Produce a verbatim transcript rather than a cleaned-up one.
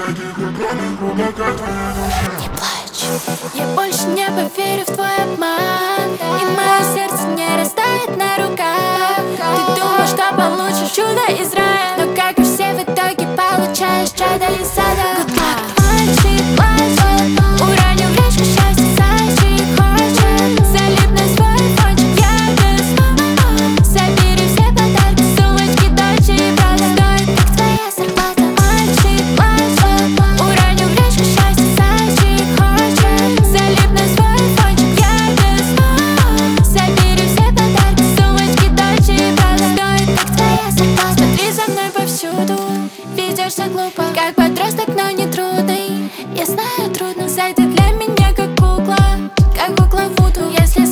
Не плачь, я больше не поверю в твой обман, и мое сердце не растает на руках. Ты думал, что получишь чудо из рая, но как и все в итоге получаешь чадо из сада. Good luck. Мальчик, мальчик, уронил в речку счастье, зайчик хочет залипнуть в свой фончик. Я без собери все подарки, сумочки, Дольче и Прада. Стоит как твоя зарплата. Мальчик, мальчик, уронил в речку счастье, зайчик хочет залипнуть в свой фончик. Я без собери все подарки, сумочки, Дольче и Прада. Стоит как твоя зарплата. Смотри за мной повсюду, ведешься глупо, как подросток, но не трудный. Я знаю, трудно, зайти для меня как кукла, как кукла Вуду. Если